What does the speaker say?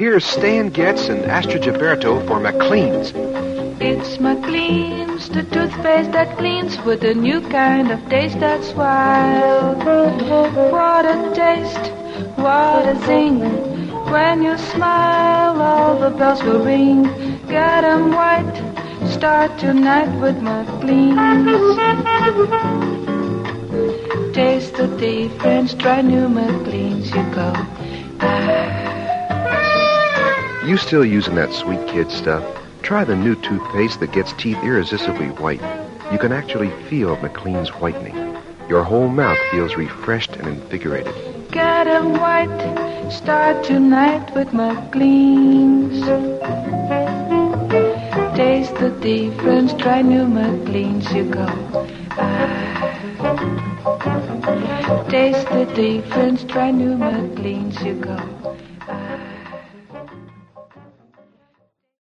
Here's Stan Getz and Astrid Gilberto for McLean's. It's McLean's, the toothpaste that cleans with a new kind of taste that's wild. What a taste, what a zing. When you smile, all the bells will ring. Get 'em white, start tonight with McLean's. Taste the difference, try new McLean's, you go. You still using that sweet kid stuff? Try the new toothpaste that gets teeth irresistibly white. You can actually feel McLean's whitening. Your whole mouth feels refreshed and invigorated. Get 'em white, start tonight with McLean's. Taste the difference, try new McLean's, you go. Taste the difference, try new McLean's, you go.